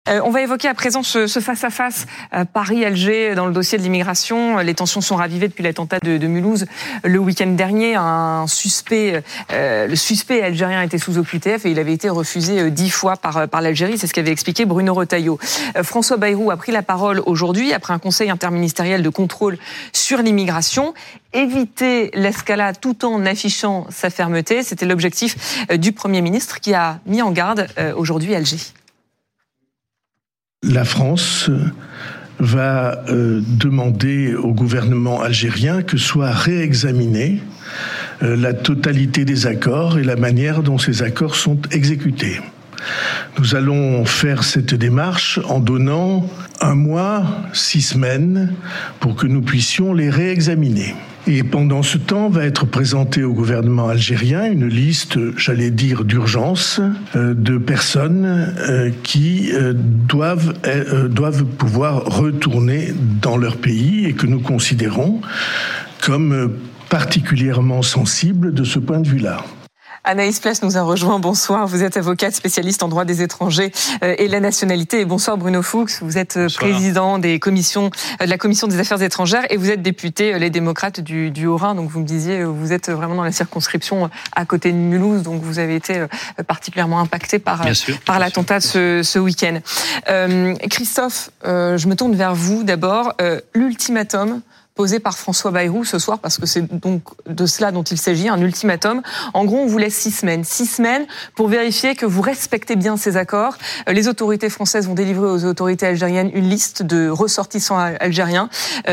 On va évoquer à présent ce face-à-face Paris-Alger dans le dossier de l'immigration. Les tensions sont ravivées depuis l'attentat de Mulhouse le week-end dernier. Le suspect algérien a été sous OQTF et il avait été refusé 10 fois par l'Algérie. C'est ce qu'avait expliqué Bruno Retailleau. François Bayrou a pris la parole aujourd'hui après un conseil interministériel de contrôle sur l'immigration. Éviter l'escalade tout en affichant sa fermeté, c'était l'objectif du Premier ministre qui a mis en garde aujourd'hui Alger. La France va demander au gouvernement algérien que soit réexaminée la totalité des accords et la manière dont ces accords sont exécutés. Nous allons faire cette démarche en donnant 1 mois, 6 semaines pour que nous puissions les réexaminer. Et pendant ce temps, va être présentée au gouvernement algérien une liste, j'allais dire, d'urgence de personnes qui doivent pouvoir retourner dans leur pays et que nous considérons comme particulièrement sensibles de ce point de vue-là. Anaïs Place nous a rejoint. Bonsoir. Vous êtes avocate spécialiste en droit des étrangers et la nationalité. Et bonsoir Bruno Fuchs. Vous êtes président de la commission des affaires étrangères et vous êtes député les démocrates du Haut-Rhin. Donc vous me disiez, vous êtes vraiment dans la circonscription à côté de Mulhouse. Donc vous avez été particulièrement impacté par l'attentat ce week-end. Christophe, je me tourne vers vous d'abord. L'ultimatum posé par François Bayrou ce soir, parce que c'est donc de cela dont il s'agit, un ultimatum. En gros, on vous laisse 6 semaines. 6 semaines pour vérifier que vous respectez bien ces accords. Les autorités françaises vont délivrer aux autorités algériennes une liste de ressortissants algériens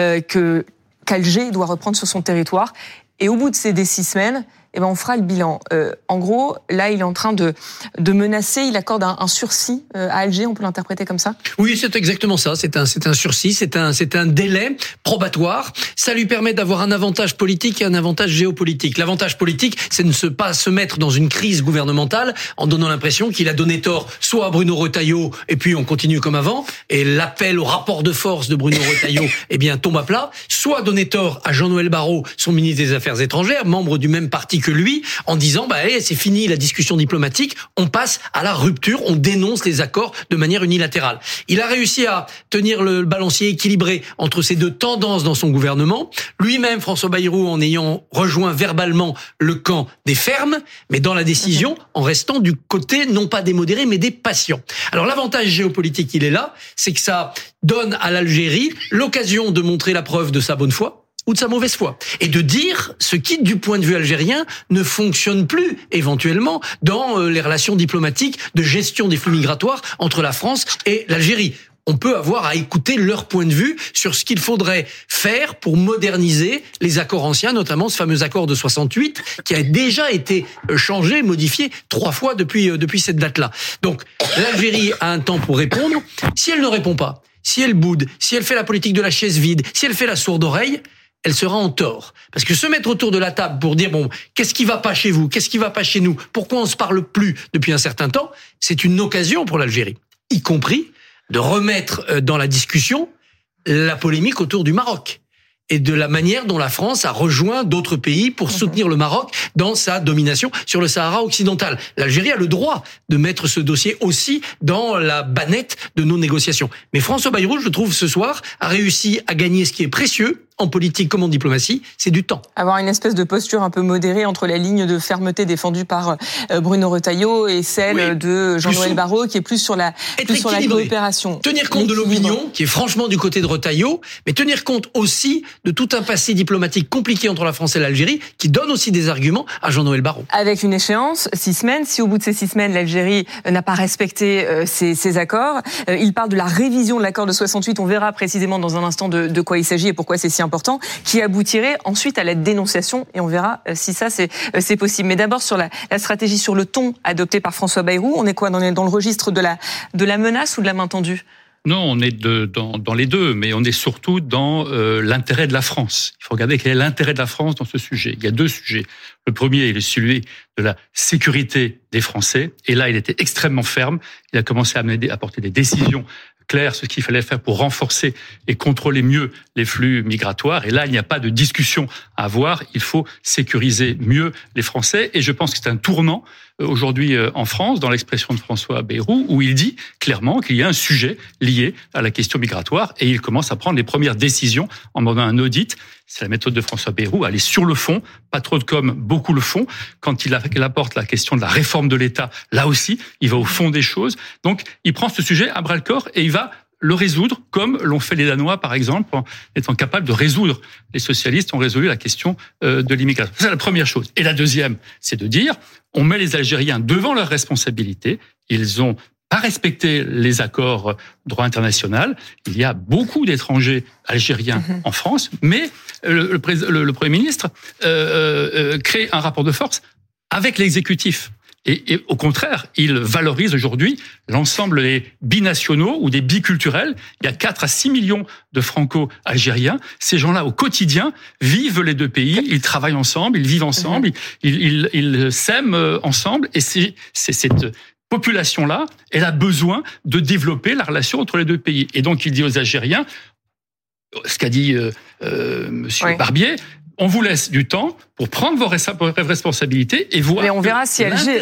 qu'Alger doit reprendre sur son territoire. Et au bout de ces 6 semaines, on fera le bilan. En gros, là, il est en train de menacer, il accorde un sursis à Alger, on peut l'interpréter comme ça ? Oui, c'est exactement ça. C'est un sursis, c'est un délai probatoire. Ça lui permet d'avoir un avantage politique et un avantage géopolitique. L'avantage politique, c'est de ne pas se mettre dans une crise gouvernementale en donnant l'impression qu'il a donné tort soit à Bruno Retailleau, et puis on continue comme avant, et l'appel au rapport de force de Bruno Retailleau, tombe à plat, soit donné tort à Jean-Noël Barrot, son ministre des Affaires étrangères, membre du même parti que lui, en disant c'est fini la discussion diplomatique, on passe à la rupture, on dénonce les accords de manière unilatérale. Il a réussi à tenir le balancier équilibré entre ces deux tendances dans son gouvernement, lui-même François Bayrou en ayant rejoint verbalement le camp des fermes, mais dans la décision en restant du côté non pas des modérés mais des patients. Alors l'avantage géopolitique, il est là, c'est que ça donne à l'Algérie l'occasion de montrer la preuve de sa bonne foi ou de sa mauvaise foi, et de dire ce qui, du point de vue algérien, ne fonctionne plus, éventuellement, dans les relations diplomatiques de gestion des flux migratoires entre la France et l'Algérie. On peut avoir à écouter leur point de vue sur ce qu'il faudrait faire pour moderniser les accords anciens, notamment ce fameux accord de 68, qui a déjà été changé, modifié 3 fois depuis cette date-là. Donc, l'Algérie a un temps pour répondre. Si elle ne répond pas, si elle boude, si elle fait la politique de la chaise vide, si elle fait la sourde oreille, elle sera en tort. Parce que se mettre autour de la table pour dire, qu'est-ce qui va pas chez vous? Qu'est-ce qui va pas chez nous? Pourquoi on se parle plus depuis un certain temps? C'est une occasion pour l'Algérie. Y compris de remettre dans la discussion la polémique autour du Maroc. Et de la manière dont la France a rejoint d'autres pays pour soutenir le Maroc dans sa domination sur le Sahara occidental. L'Algérie a le droit de mettre ce dossier aussi dans la bannette de nos négociations. Mais François Bayrou, je trouve, ce soir, a réussi à gagner ce qui est précieux, en politique comme en diplomatie, c'est du temps. Avoir une espèce de posture un peu modérée entre la ligne de fermeté défendue par Bruno Retailleau et celle de Jean-Noël Barrot, qui est plus sur la coopération. Tenir compte de l'opinion, qui est franchement du côté de Retailleau, mais tenir compte aussi de tout un passé diplomatique compliqué entre la France et l'Algérie, qui donne aussi des arguments à Jean-Noël Barrot. Avec une échéance, 6 semaines. Si au bout de ces 6 semaines, l'Algérie n'a pas respecté ces accords, il parle de la révision de l'accord de 68. On verra précisément dans un instant de quoi il s'agit et pourquoi c'est si important, qui aboutirait ensuite à la dénonciation, et on verra si ça c'est possible. Mais d'abord sur la stratégie, sur le ton adopté par François Bayrou, on est quoi dans le registre de la menace ou de la main tendue? Non, on est dans les deux, mais on est surtout dans l'intérêt de la France. Il faut regarder quel est l'intérêt de la France dans ce sujet. Il y a 2 sujets. Le premier est celui de la sécurité des Français, et là il était extrêmement ferme. Il a commencé à apporter des décisions clair ce qu'il fallait faire pour renforcer et contrôler mieux les flux migratoires. Et là, il n'y a pas de discussion à avoir. Il faut sécuriser mieux les Français. Et je pense que c'est un tournant aujourd'hui en France, dans l'expression de François Bayrou, où il dit clairement qu'il y a un sujet lié à la question migratoire et il commence à prendre les premières décisions en demandant un audit. C'est la méthode de François Bayrou, aller sur le fond, pas trop de com, beaucoup le fond. Quand il apporte la question de la réforme de l'État, là aussi, il va au fond des choses. Donc, il prend ce sujet à bras-le-corps et il va le résoudre, comme l'ont fait les Danois, par exemple, en étant capables de résoudre. Les socialistes ont résolu la question de l'immigration. C'est la première chose. Et la deuxième, c'est de dire, on met les Algériens devant leurs responsabilités. Ils ont pas respecté les accords droit international. Il y a beaucoup d'étrangers algériens en France, mais le Premier ministre crée un rapport de force avec l'exécutif. Et au contraire, il valorise aujourd'hui l'ensemble des binationaux ou des biculturels. Il y a 4 à 6 millions de franco-algériens. Ces gens-là, au quotidien, vivent les deux pays. Ils travaillent ensemble, ils vivent ensemble, ils s'aiment ensemble. Et c'est cette population-là, elle a besoin de développer la relation entre les deux pays. Et donc, il dit aux Algériens, ce qu'a dit Monsieur Barbier, on vous laisse du temps pour prendre vos responsabilités et voir. Mais on verra si Alger.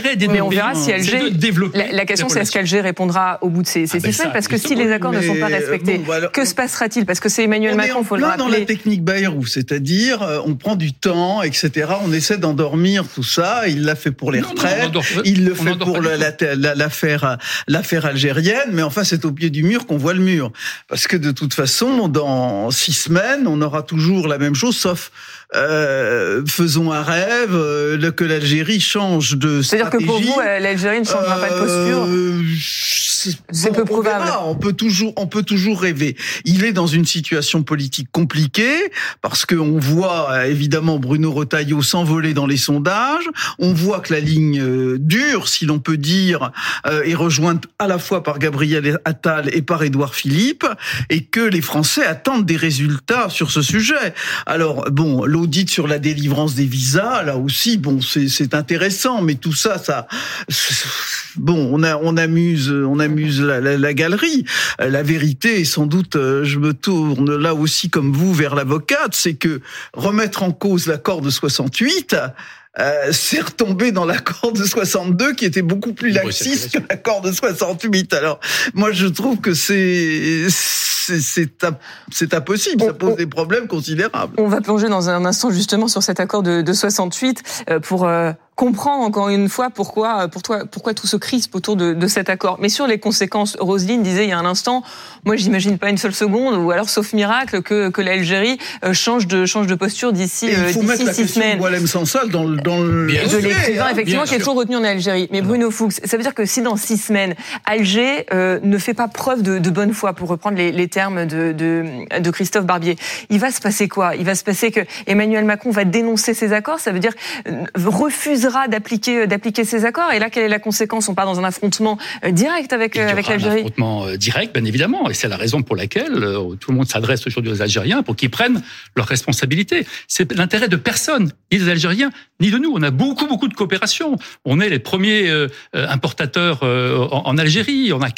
La question, c'est est-ce qu'Alger répondra au bout de ces 6 semaines? Parce que si les accords ne sont pas respectés, que se passera-t-il? Parce que c'est Emmanuel Macron, il faut le rappeler. On est dans la technique Bayrou, c'est-à-dire on prend du temps, etc. On essaie d'endormir tout ça. Il l'a fait pour les retraites, il le fait pour l'affaire algérienne. Mais enfin, c'est au pied du mur qu'on voit le mur. Parce que de toute façon, dans 6 semaines, on aura toujours la même chose, sauf faisons un rêve, que l'Algérie change de stratégie. C'est-à-dire que pour vous, l'Algérie ne changera pas de posture? C'est peu probable. On peut toujours rêver. Il est dans une situation politique compliquée parce qu'on voit évidemment Bruno Retailleau s'envoler dans les sondages. On voit que la ligne dure, si l'on peut dire, est rejointe à la fois par Gabriel Attal et par Édouard Philippe, et que les Français attendent des résultats sur ce sujet. Alors bon, l'audit sur la délivrance des visas, là aussi, bon, c'est intéressant, mais tout ça, bon, on amuse la galerie. La vérité, et sans doute, je me tourne là aussi comme vous vers l'avocate, c'est que remettre en cause l'accord de 68, c'est retombé dans l'accord de 62 qui était beaucoup plus laxiste que l'accord de 68. Alors, moi, je trouve que c'est impossible, ça pose des problèmes considérables. On va plonger dans un instant justement sur cet accord de 68 pour comprendre encore une fois pourquoi tout se crispe autour de cet accord. Mais sur les conséquences, Roselyne disait il y a un instant, moi j'imagine pas une seule seconde, ou alors sauf miracle, que l'Algérie change de posture d'ici 6 semaines. Il faut mettre la question de Boualem Sansal dans le de l'écrivain, effectivement, qui est toujours retenu en Algérie. Mais Bruno Fuchs, ça veut dire que si dans 6 semaines, Alger ne fait pas preuve de bonne foi, pour reprendre les termes de Christophe Barbier, il va se passer quoi? Il va se passer que Emmanuel Macron va dénoncer ces accords, ça veut dire refusera d'appliquer ces accords. Et là, quelle est la conséquence? On part dans un affrontement direct avec l'Algérie. Un affrontement direct, bien évidemment. Et c'est la raison pour laquelle tout le monde s'adresse aujourd'hui aux Algériens pour qu'ils prennent leurs responsabilités. C'est l'intérêt de personne, ni des Algériens, ni de nous. On a beaucoup de coopération. On est les premiers importateurs en Algérie. On a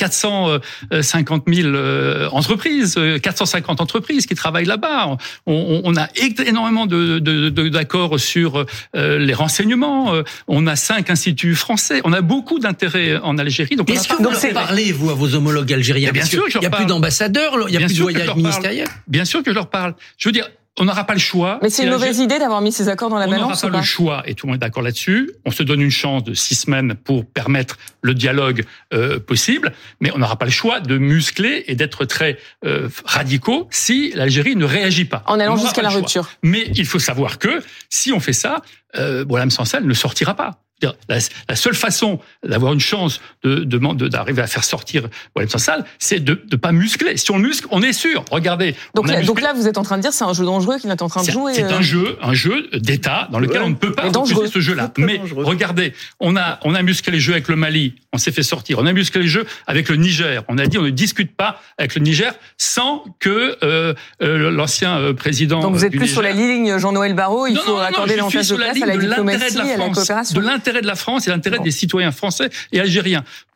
450 000 entreprises, 450 entreprises qui travaillent là-bas. On a énormément d'accords sur les renseignements. On a 5 instituts français. On a beaucoup d'intérêt en Algérie. Donc, est-ce que vous leur parlez, vous, à vos homologues algériens? Bien sûr que je leur parle. Il n'y a plus d'ambassadeurs, il n'y a plus de voyages ministériels. Bien sûr que je leur parle. Je veux dire, on n'aura pas le choix. Mais c'est une mauvaise idée d'avoir mis ces accords dans la balance. On n'aura pas le choix, et tout le monde est d'accord là-dessus. On se donne une chance de 6 semaines pour permettre le dialogue possible, mais on n'aura pas le choix de muscler et d'être très radicaux si l'Algérie ne réagit pas. En allant jusqu'à la rupture. Mais il faut savoir que si on fait ça, Boualem Sansal ne sortira pas. La seule façon d'avoir une chance d'arriver à faire sortir Boualem Sansal, c'est de pas muscler. Si on muscle, on est sûr. Regardez. Donc là, vous êtes en train de dire c'est un jeu dangereux qu'il est en train de jouer. C'est un jeu d'État dans lequel on ne peut pas refuser ce jeu-là. Mais regardez, on a musclé les jeux avec le Mali, on s'est fait sortir. On a musclé les jeux avec le Niger. On a dit on ne discute pas avec le Niger sans que l'ancien président. Donc vous êtes plus sur la ligne Jean-Noël Barrot. Il faut accorder l'avantage de place à la diplomatie et à la coopération. De l'intérêt de la France et l'intérêt des citoyens français et algériens.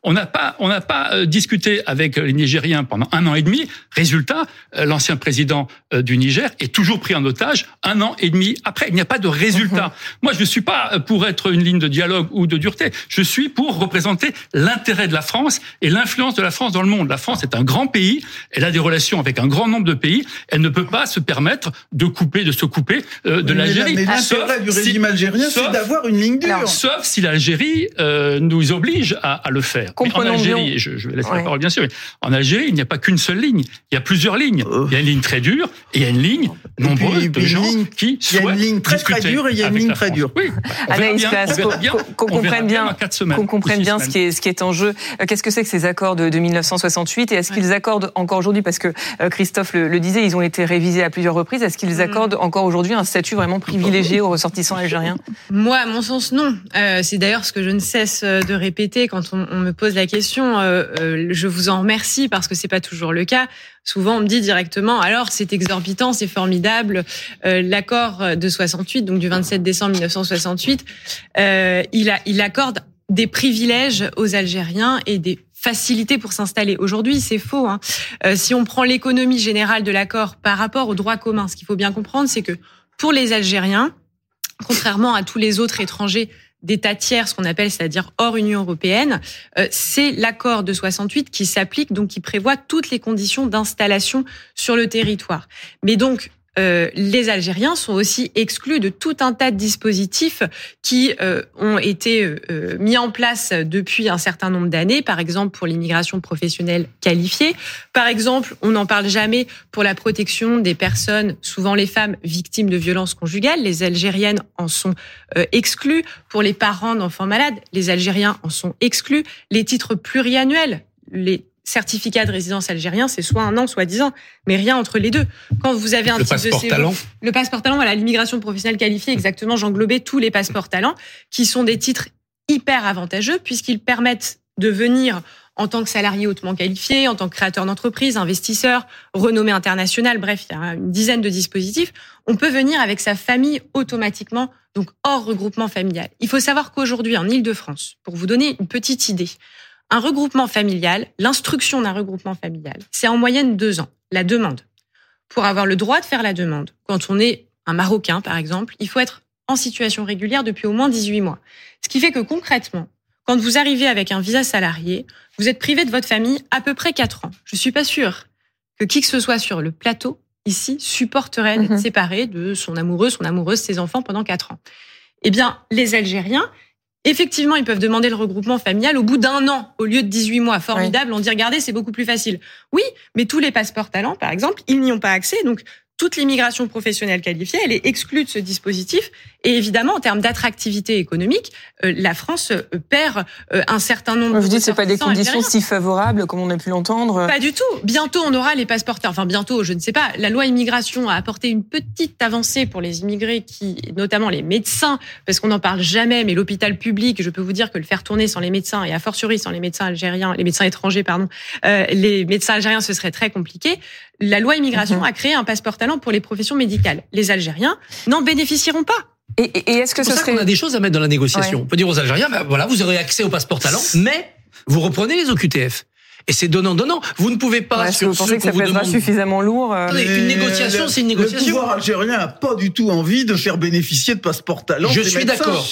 On n'a pas discuté avec les Nigériens pendant 1 an et demi. Résultat, l'ancien président du Niger est toujours pris en otage 1 an et demi après. Il n'y a pas de résultat. Moi, je ne suis pas pour être une ligne de dialogue ou de dureté. Je suis pour représenter l'intérêt de la France et l'influence de la France dans le monde. La France est un grand pays. Elle a des relations avec un grand nombre de pays. Elle ne peut pas se permettre de se couper de l'Algérie. Mais l'intérêt du régime algérien, c'est d'avoir une ligne dure. Sauf si l'Algérie nous oblige à le faire. Mais en Algérie, je vais laisser la parole bien sûr, mais en Algérie, il n'y a pas qu'une seule ligne. Il y a plusieurs lignes. Il y a une ligne très dure et il y a une ligne nombreuse de gens qui souhaitent. Il y a une ligne très dure et il y a une ligne très dure. Oui. Anaïs Claes, qu'on comprenne bien ce qui est en jeu. Qu'est-ce que c'est que ces accords de 1968 et est-ce qu'ils accordent encore aujourd'hui, parce que Christophe le disait, ils ont été révisés à plusieurs reprises, est-ce qu'ils accordent encore aujourd'hui un statut vraiment privilégié aux ressortissants algériens? Moi, à mon sens, non. C'est d'ailleurs ce que je ne cesse de répéter quand on me pose la question. Je vous en remercie parce que c'est pas toujours le cas. Souvent, on me dit directement, alors c'est exorbitant, c'est formidable. L'accord de 68, donc du 27 décembre 1968, il accorde des privilèges aux Algériens et des facilités pour s'installer. Aujourd'hui, c'est faux. Si on prend l'économie générale de l'accord par rapport au droit commun, ce qu'il faut bien comprendre, c'est que pour les Algériens, contrairement à tous les autres étrangers d'États tiers, ce qu'on appelle, c'est-à-dire hors Union européenne, c'est l'accord de 68 qui s'applique, donc qui prévoit toutes les conditions d'installation sur le territoire. Mais donc, les Algériens sont aussi exclus de tout un tas de dispositifs qui ont été mis en place depuis un certain nombre d'années, par exemple pour l'immigration professionnelle qualifiée. Par exemple, on n'en parle jamais pour la protection des personnes, souvent les femmes victimes de violences conjugales. Les Algériennes en sont exclues. Pour les parents d'enfants malades, les Algériens en sont exclus. Les titres pluriannuels, les certificat de résidence algérien, c'est soit 1 an, soit 10 ans, mais rien entre les deux. Quand vous avez un titre de séjour, le passeport talent, voilà, l'immigration professionnelle qualifiée, exactement, j'englobais tous les passeports talents, qui sont des titres hyper avantageux, puisqu'ils permettent de venir en tant que salarié hautement qualifié, en tant que créateur d'entreprise, investisseur, renommée internationale, bref, il y a une dizaine de dispositifs. On peut venir avec sa famille automatiquement, donc hors regroupement familial. Il faut savoir qu'aujourd'hui, en Île-de-France, pour vous donner une petite idée, un regroupement familial, l'instruction d'un regroupement familial, c'est en moyenne 2 ans, la demande. Pour avoir le droit de faire la demande, quand on est un Marocain, par exemple, il faut être en situation régulière depuis au moins 18 mois. Ce qui fait que concrètement, quand vous arrivez avec un visa salarié, vous êtes privé de votre famille à peu près 4 ans. Je suis pas sûre que qui que ce soit sur le plateau, ici, supporterait d'être séparé de son amoureux, son amoureuse, ses enfants pendant 4 ans. Eh bien, les Algériens, effectivement, ils peuvent demander le regroupement familial au bout d'1 an, au lieu de 18 mois. Formidable, on dit, regardez, c'est beaucoup plus facile. Oui, mais tous les passeports talents, par exemple, ils n'y ont pas accès. Donc, toute l'immigration professionnelle qualifiée, elle est exclue de ce dispositif. Et évidemment, en termes d'attractivité économique, la France perd un certain nombre de Vous dites que ce pas des conditions si favorables, comme on a pu l'entendre. Pas du tout. Bientôt, on aura les passeports. Enfin, bientôt, je ne sais pas. La loi immigration a apporté une petite avancée pour les immigrés, notamment les médecins, parce qu'on n'en parle jamais, mais l'hôpital public, je peux vous dire que le faire tourner sans les médecins, et a fortiori sans les médecins algériens, les médecins étrangers, les médecins algériens, ce serait très compliqué. La loi immigration a créé un passeport talent pour les professions médicales. Les Algériens n'en bénéficieront pas. Et est-ce que c'est pour ça qu'on a des choses à mettre dans la négociation. On peut dire aux Algériens, voilà, vous aurez accès au passeport talent, mais vous reprenez les OQTF. Et c'est donnant-donnant. Vous ne pouvez pas... Est-ce que vous pensez que ça pèsera suffisamment lourd Une négociation, c'est une négociation. Le pouvoir algérien n'a pas du tout envie de faire bénéficier de passeport talent. Je suis d'accord.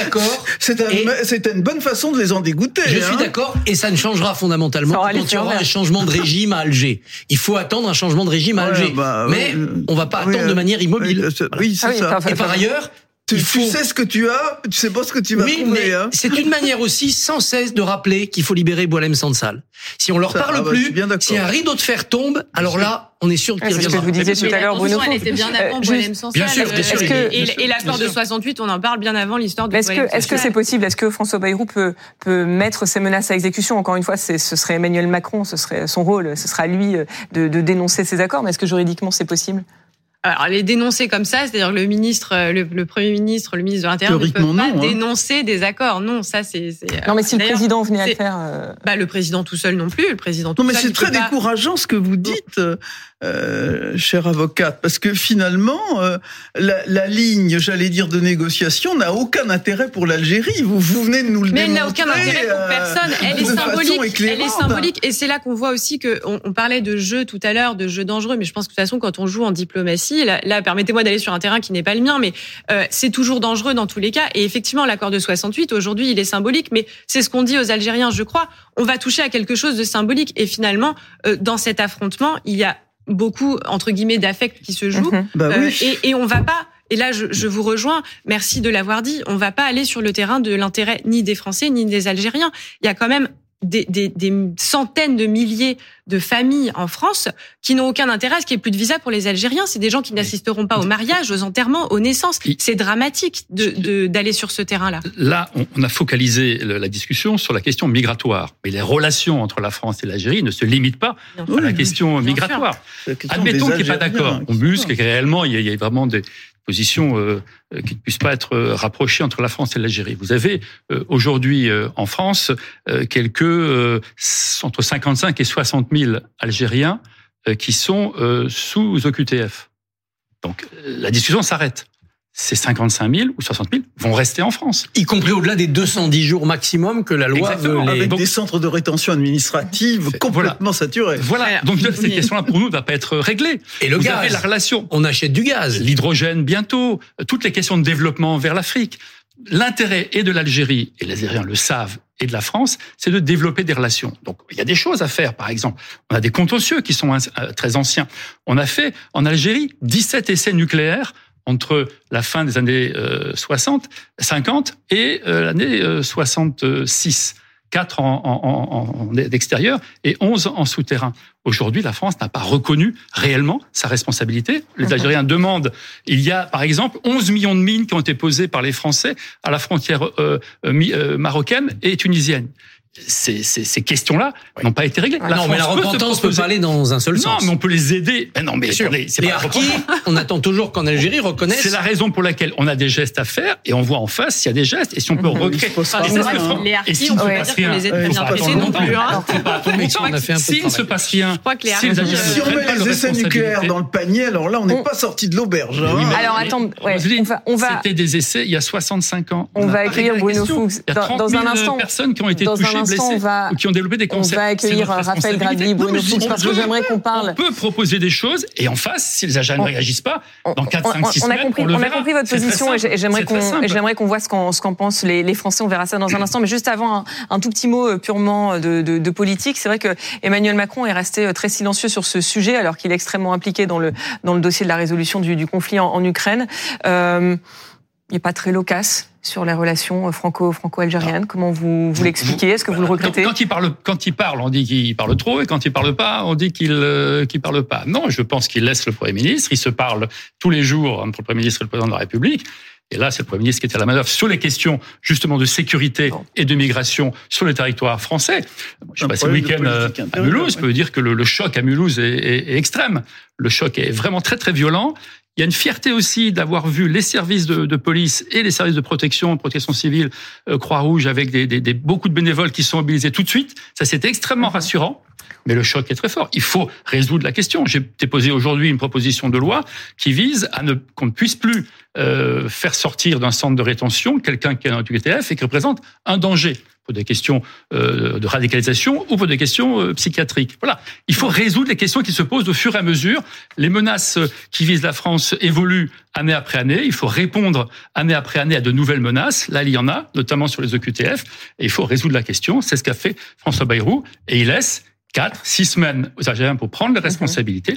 C'est une bonne façon de les en dégoûter. Je suis d'accord. Et ça ne changera fondamentalement quand il y aura un changement de régime à Alger. Il faut attendre un changement de régime à Alger. Mais on ne va pas attendre de manière immobile. Oui, c'est ça. Et par ailleurs... Tu sais ce que tu as, tu sais pas ce que tu vas trouver. Mais c'est une manière aussi sans cesse de rappeler qu'il faut libérer Boualem Sansal. Si on leur parle plus, si un rideau de fer tombe, alors là, on est sûr qu'il reviendra. C'est ce que vous disiez tout à l'heure, Bruno. Elle était bien avant Boualem Sansal. Bien sûr. Et l'accord de 68, on en parle bien avant l'histoire de Boualem Sansal. Est-ce que c'est possible? Est-ce que François Bayrou peut mettre ces menaces à exécution? Encore une fois, ce serait Emmanuel Macron, ce serait son rôle, ce sera lui de dénoncer ces accords. Mais est-ce que juridiquement c'est possible? Alors, les dénoncer comme ça, c'est-à-dire que le ministre, le Premier ministre, le ministre de l'Intérieur ne peut pas dénoncer des accords. Non, ça, c'est... Non, mais si le président venait à le faire... le président tout seul non plus. Le président tout seul... Non, mais c'est très décourageant ce que vous dites, chère avocate, parce que finalement, la ligne, j'allais dire, de négociation n'a aucun intérêt pour l'Algérie. Vous venez de nous le démontrer. Mais elle n'a aucun intérêt pour personne. Elle est symbolique. Elle est symbolique. Et c'est là qu'on voit aussi qu'on parlait de jeu tout à l'heure, de jeu dangereux, mais je pense que de toute façon, quand on joue en diplomatie, là, permettez-moi d'aller sur un terrain qui n'est pas le mien, mais c'est toujours dangereux dans tous les cas. Et effectivement, l'accord de 68, aujourd'hui, il est symbolique, mais c'est ce qu'on dit aux Algériens, je crois. On va toucher à quelque chose de symbolique. Et finalement, dans cet affrontement, il y a beaucoup, entre guillemets, d'affect qui se joue. Et on va pas... Et là, je vous rejoins. Merci de l'avoir dit. On va pas aller sur le terrain de l'intérêt ni des Français ni des Algériens. Il y a quand même des centaines de milliers de familles en France qui n'ont aucun intérêt à ce qu'il n'y ait plus de visa pour les Algériens. C'est des gens qui n'assisteront pas au mariage, aux enterrements, aux naissances. C'est dramatique d'aller sur ce terrain-là. Là, on a focalisé la discussion sur la question migratoire. Mais les relations entre la France et l'Algérie ne se limitent pas à la question migratoire. Admettons qu'il n'y ait pas d'accord. On muscle et que réellement, il y a vraiment des positions qui ne puissent pas être rapprochées entre la France et l'Algérie. Vous avez aujourd'hui en France entre 55 et 60 000 Algériens qui sont sous OQTF. Donc la discussion s'arrête. Ces 55 000 ou 60 000 vont rester en France. Y compris au-delà des 210 jours maximum que la loi veut. Avec des centres de rétention administrative complètement saturés. Voilà. Donc cette question-là, pour nous, ne va pas être réglée. Et le gaz. Vous avez la relation. On achète du gaz. L'hydrogène bientôt. Toutes les questions de développement vers l'Afrique. L'intérêt est de l'Algérie, et les Algériens le savent, et de la France, c'est de développer des relations. Donc, il y a des choses à faire, par exemple. On a des contentieux qui sont très anciens. On a fait, en Algérie, 17 essais nucléaires entre la fin des années 50 et l'année 66. 4 en extérieur et 11 en souterrain. Aujourd'hui, la France n'a pas reconnu réellement sa responsabilité. Les Algériens demandent, il y a par exemple 11 millions de mines qui ont été posées par les Français à la frontière marocaine et tunisienne. Ces questions-là n'ont pas été réglées. Mais la repentance peut pas aller dans un seul sens. Non, mais on peut les aider. Mais non, mais attendez, c'est les pas harkis, on attend toujours qu'en Algérie reconnaisse. C'est la raison pour laquelle on a des gestes à faire et on voit en face s'il y a des gestes et si on peut recréer. Les harkis, on peut pas dire qu'on les aide très bien traités non plus. S'il ne se passe rien, je crois que si on met les essais nucléaires dans le panier, alors là, on n'est pas sorti de l'auberge. Alors attends, c'était des essais il y a 65 ans. On va accueillir Bruno Fuchs dans un instant. Personnes qui ont été touchées, blessées ou qui ont développé des cancers. On va accueillir Raphaël Grady, Bruno Fuchs, parce que j'aimerais qu'on parle. On peut proposer des choses et en face, si les Algériens ne réagissent pas, dans 4, 5, 6 semaines, on le verra. On a compris votre position et j'aimerais qu'on voit ce qu'en pensent les Français. On verra ça dans un instant. Mais juste avant, un tout petit mot purement de politique. C'est vrai que Emmanuel Macron est resté très silencieux sur ce sujet alors qu'il est extrêmement impliqué dans le dossier de la résolution du conflit en Ukraine. Il n'est pas très loquace sur les relations franco-algériennes. Comment vous l'expliquez? Est-ce que vous le regrettez? Quand il parle, on dit qu'il parle trop, et quand il parle pas, on dit qu'il parle pas. Non, je pense qu'il laisse le Premier ministre. Il se parle tous les jours entre le Premier ministre et le Président de la République. Et là, c'est le Premier ministre qui était à la manœuvre sur les questions, justement, de sécurité et de migration sur le territoire français. Je suis passé le week-end à Mulhouse. Je peux vous dire que le choc à Mulhouse est extrême. Le choc est vraiment très, très violent. Il y a une fierté aussi d'avoir vu les services de police et les services de protection civile, Croix-Rouge, avec beaucoup de bénévoles qui sont mobilisés tout de suite. Ça, c'est extrêmement rassurant. Mais le choc est très fort. Il faut résoudre la question. J'ai déposé aujourd'hui une proposition de loi qui vise à qu'on ne puisse plus faire sortir d'un centre de rétention quelqu'un qui est dans OQTF et qui représente un danger pour des questions de radicalisation ou pour des questions psychiatriques. Voilà. Il faut résoudre les questions qui se posent au fur et à mesure. Les menaces qui visent la France évoluent année après année. Il faut répondre année après année à de nouvelles menaces. Là, il y en a, notamment sur les OQTF. Et il faut résoudre la question. C'est ce qu'a fait François Bayrou. Et il laisse 4, 6 semaines aux Algériens pour prendre les responsabilités.